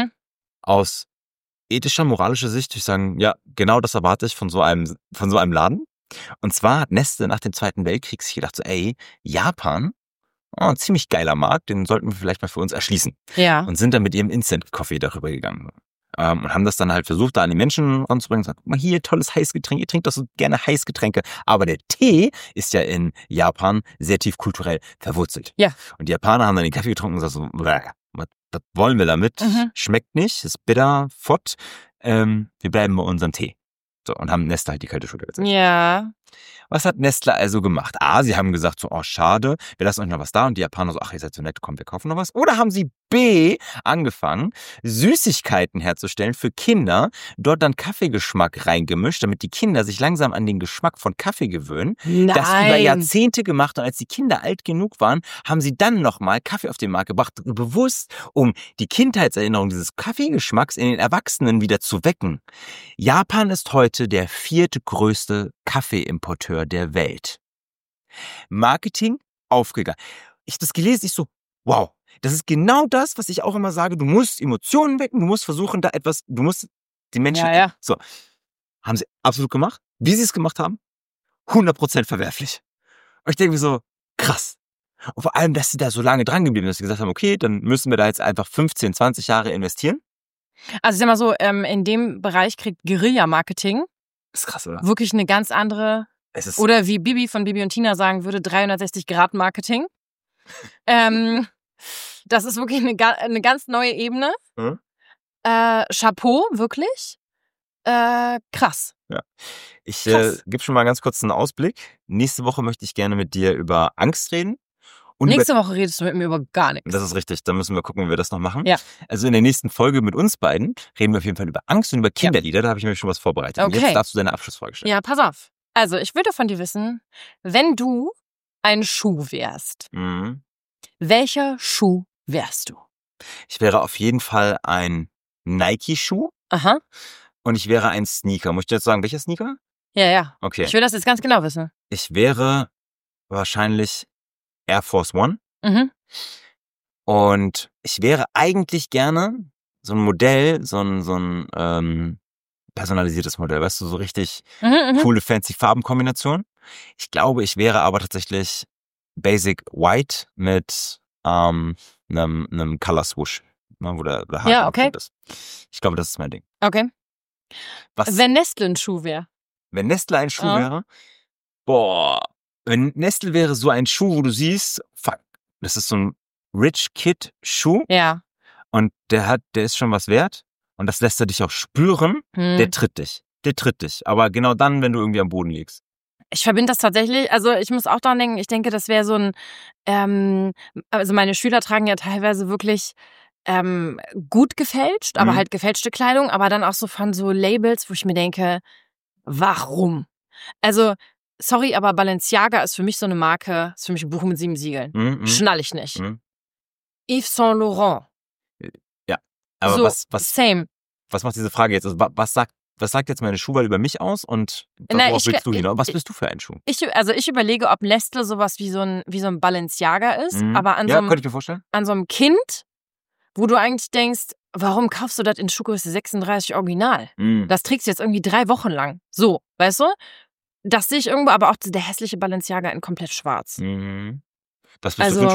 Aus ethischer, moralischer Sicht würde ich sagen, ja, genau das erwarte ich von so einem Laden. Und zwar hat Nestle nach dem Zweiten Weltkrieg sich gedacht, so, ey, Japan, ein ziemlich geiler Markt, den sollten wir vielleicht mal für uns erschließen. Ja. Und sind dann mit ihrem Instant-Coffee darüber gegangen. Und haben das dann halt versucht, da an die Menschen ranzubringen. Sagt, guck mal hier, tolles Heißgetränk, ihr trinkt doch so gerne Heißgetränke. Aber der Tee ist ja in Japan sehr tief kulturell verwurzelt. Ja. Und die Japaner haben dann den Kaffee getrunken und gesagt so, was wollen wir damit? Schmeckt nicht, ist bitter, fott. Wir bleiben bei unserem Tee. So, und haben Nestle halt die kalte Schulter gesetzt. Ja. Was hat Nestle also gemacht? A, sie haben gesagt so, oh schade, wir lassen euch noch was da. Und die Japaner so, ach ihr seid so nett, komm, wir kaufen noch was. Oder haben sie B, angefangen, Süßigkeiten herzustellen für Kinder, dort dann Kaffeegeschmack reingemischt, damit die Kinder sich langsam an den Geschmack von Kaffee gewöhnen. Nein. Das über Jahrzehnte gemacht. Und als die Kinder alt genug waren, haben sie dann nochmal Kaffee auf den Markt gebracht, bewusst, um die Kindheitserinnerung dieses Kaffeegeschmacks in den Erwachsenen wieder zu wecken. Japan ist heute der 4. größte Kaffeeimporteur der Welt. Marketing aufgegangen. Ich habe das gelesen, ich so, wow, das ist genau das, was ich auch immer sage, du musst Emotionen wecken, du musst versuchen, du musst die Menschen... Ja. So, haben sie absolut gemacht. Wie sie es gemacht haben, 100% verwerflich. Und ich denke mir so, krass. Und vor allem, dass sie da so lange dran geblieben sind, dass sie gesagt haben, okay, dann müssen wir da jetzt einfach 15, 20 Jahre investieren. Also ich sag mal so, in dem Bereich kriegt Guerilla-Marketing ist krass, oder? Wirklich eine ganz andere, oder wie Bibi von Bibi und Tina sagen würde, 360-Grad-Marketing. Das ist wirklich eine ganz neue Ebene. Chapeau, wirklich. Krass. Ja. Ich gebe schon mal ganz kurz einen Ausblick. Nächste Woche möchte ich gerne mit dir über Angst reden. Und nächste Woche redest du mit mir über gar nichts. Das ist richtig, dann müssen wir gucken, wie wir das noch machen. Ja. Also in der nächsten Folge mit uns beiden reden wir auf jeden Fall über Angst und über Kinderlieder. Da habe ich mir schon was vorbereitet. Okay. Und jetzt darfst du deine Abschlussfrage stellen. Ja, pass auf. Also ich würde von dir wissen, wenn du ein Schuh wärst, welcher Schuh wärst du? Ich wäre auf jeden Fall ein Nike-Schuh. Aha. Und ich wäre ein Sneaker. Muss ich dir jetzt sagen, welcher Sneaker? Ja. Okay. Ich will das jetzt ganz genau wissen. Ich wäre wahrscheinlich Air Force One. Und ich wäre eigentlich gerne so ein Modell, so ein personalisiertes Modell, weißt du, so richtig coole, fancy Farbenkombination. Ich glaube, ich wäre aber tatsächlich Basic White mit einem Color Swoosh ne, wo der Haken ist. Ich glaube, das ist mein Ding. Okay. Wenn Nestle ein Schuh wäre. Wenn Nestle ein Schuh wäre? Boah. Wenn Nestle wäre so ein Schuh, wo du siehst, fuck, das ist so ein Rich Kid Schuh. Ja. Und der ist schon was wert. Und das lässt er dich auch spüren. Der tritt dich. Aber genau dann, wenn du irgendwie am Boden liegst. Ich verbinde das tatsächlich, also ich muss auch daran denken, ich denke, das wäre so ein, also meine Schüler tragen ja teilweise wirklich gut gefälscht, aber halt gefälschte Kleidung, aber dann auch so von so Labels, wo ich mir denke, warum? Also, sorry, aber Balenciaga ist für mich so eine Marke, ist für mich ein Buch mit 7 Siegeln. Schnall ich nicht. Yves Saint Laurent. Ja, aber so, same. Was macht diese Frage jetzt? Also, was sagt jetzt meine Schuhwahl über mich aus und worauf willst du hinaus? Was bist du für ein Schuh? Ich überlege, ob Nestle sowas wie so ein Balenciaga ist, aber könnte ich mir vorstellen. An so einem Kind, wo du eigentlich denkst, warum kaufst du das in Schuhgröße 36 Original? Das trägst du jetzt irgendwie 3 Wochen lang. So, weißt du? Das sehe ich irgendwo, aber auch der hässliche Balenciaga in komplett schwarz. Was bist du für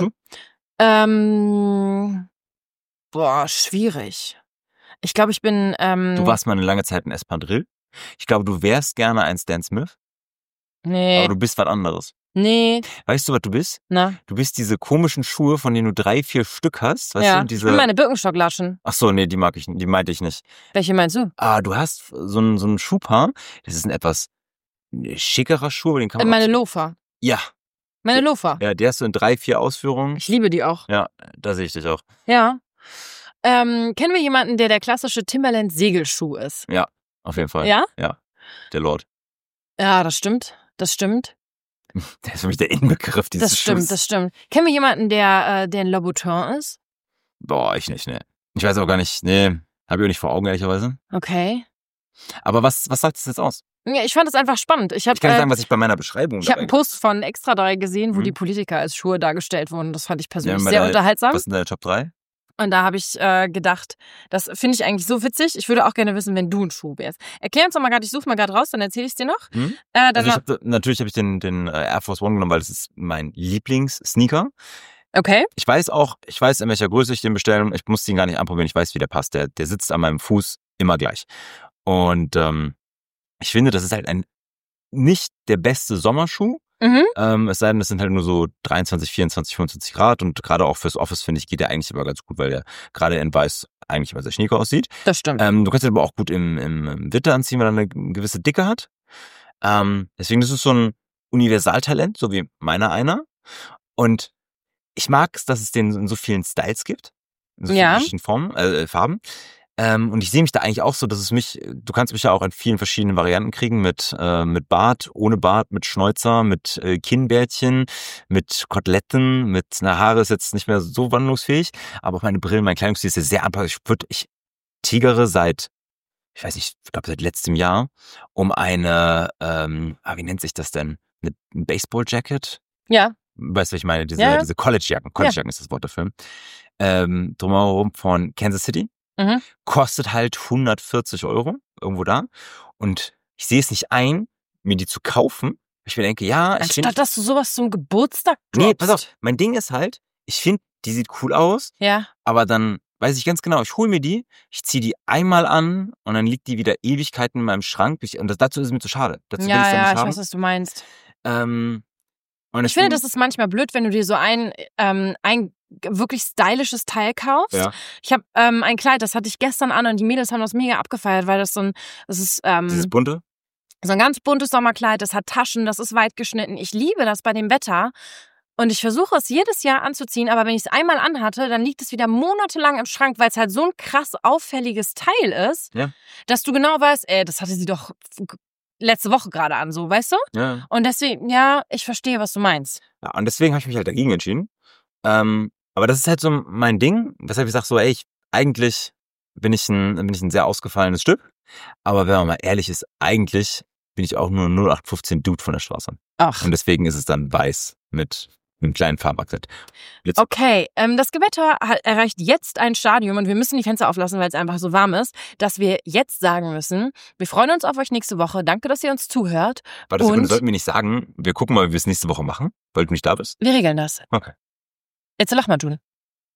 ein Schuh? Schwierig. Ich glaube, ich bin... du warst mal eine lange Zeit ein Espadrille. Ich glaube, du wärst gerne ein Stan Smith. Nee. Aber du bist was anderes. Nee. Weißt du, was du bist? Na? Du bist diese komischen Schuhe, von denen du 3, 4 Stück hast. Weißt du, ich bin meine Birkenstocklaschen. Ach so, nee, die meinte ich nicht. Welche meinst du? Du hast so ein Schuhpaar. Das ist ein etwas schickerer Schuh. Den kann man meine Loafer. Ja. Meine Loafer. Ja, die hast du in 3, 4 Ausführungen. Ich liebe die auch. Ja, da sehe ich dich auch. Ja. Kennen wir jemanden, der klassische Timberland-Segelschuh ist? Ja, auf jeden Fall. Ja? Ja, der Lord. Ja, das stimmt. Der ist für mich der Inbegriff dieses Schuhs. Das stimmt. Kennen wir jemanden, der ein Louboutin ist? Boah, ich nicht, ne. Ich weiß auch gar nicht, ne. Habe ich auch nicht vor Augen, ehrlicherweise. Okay. Aber was sagt das jetzt aus? Ja, ich fand das einfach spannend. Ich kann sagen, was ich bei meiner Beschreibung Ich habe einen Post von Extra 3 gesehen, wo die Politiker als Schuhe dargestellt wurden. Das fand ich persönlich sehr unterhaltsam. Was sind deine Top 3? Und da habe ich gedacht, das finde ich eigentlich so witzig. Ich würde auch gerne wissen, wenn du ein Schuh wärst. Erklär uns doch mal gerade, ich suche mal gerade raus, dann erzähle ich es dir noch. Natürlich habe ich den Air Force One genommen, weil das ist mein Lieblings-Sneaker. Okay. Ich weiß, in welcher Größe ich den bestelle. Ich muss den gar nicht anprobieren. Ich weiß, wie der passt. Der sitzt an meinem Fuß immer gleich. Und ich finde, das ist halt nicht der beste Sommerschuh. Es sei denn, es sind halt nur so 23, 24, 25 Grad und gerade auch fürs Office, finde ich, geht der eigentlich aber ganz gut, weil der gerade in weiß eigentlich immer sehr schnieke aussieht. Das stimmt. Du kannst ihn aber auch gut im Winter anziehen, weil er eine gewisse Dicke hat. Deswegen ist es so ein Universaltalent, so wie meiner einer. Und ich mag es, dass es den in so vielen Styles gibt, in so vielen verschiedenen Farben. Und ich sehe mich da eigentlich auch so, dass du kannst mich ja auch in vielen verschiedenen Varianten kriegen, mit Bart, ohne Bart, mit Schnäuzer, mit Kinnbärtchen, mit Koteletten, mit Haare ist jetzt nicht mehr so wandlungsfähig, aber auch meine Brillen, mein Kleidungsstil ist ja sehr anpassbar. Ich tigere seit letztem Jahr um eine, wie nennt sich das denn? Ein Baseball-Jacket? Ja. Weißt du, was ich meine? Diese College-Jacken. College-Jacken ist das Wort dafür. Drumherum von Kansas City. Kostet halt 140 €, irgendwo da. Und ich sehe es nicht ein, mir die zu kaufen. Ich mir denke, Anstatt dass du sowas zum Geburtstag droppst. Nee, pass auf. Mein Ding ist halt, ich finde, die sieht cool aus. Ja. Aber dann weiß ich ganz genau, ich hole mir die, ich ziehe die einmal an und dann liegt die wieder Ewigkeiten in meinem Schrank. Und dazu ist es mir zu schade. Ich weiß, was du meinst. Ich finde, das ist manchmal blöd, wenn du dir so ein wirklich stylisches Teil kaufst. Ja. Ich habe ein Kleid, das hatte ich gestern an und die Mädels haben das mega abgefeiert, weil das ist dieses bunte? So ein ganz buntes Sommerkleid, das hat Taschen, das ist weit geschnitten. Ich liebe das bei dem Wetter und ich versuche es jedes Jahr anzuziehen, aber wenn ich es einmal anhatte, dann liegt es wieder monatelang im Schrank, weil es halt so ein krass auffälliges Teil ist, dass du genau weißt, das hatte sie doch letzte Woche gerade an, so, weißt du? Ja. Und deswegen, ich verstehe, was du meinst. Ja, und deswegen habe ich mich halt dagegen entschieden. Aber das ist halt so mein Ding, weshalb ich sage so, eigentlich bin ich ein sehr ausgefallenes Stück. Aber wenn man mal ehrlich ist, eigentlich bin ich auch nur ein 0815 Dude von der Straße. Ach. Und deswegen ist es dann weiß mit einem kleinen Farbakzent. Okay, das Gewitter erreicht jetzt ein Stadium und wir müssen die Fenster auflassen, weil es einfach so warm ist, dass wir jetzt sagen müssen, wir freuen uns auf euch nächste Woche. Danke, dass ihr uns zuhört. Warte, sollten wir nicht sagen, wir gucken mal, wie wir es nächste Woche machen, weil du nicht da bist? Wir regeln das. Okay. Jetzt lach mal, Jule.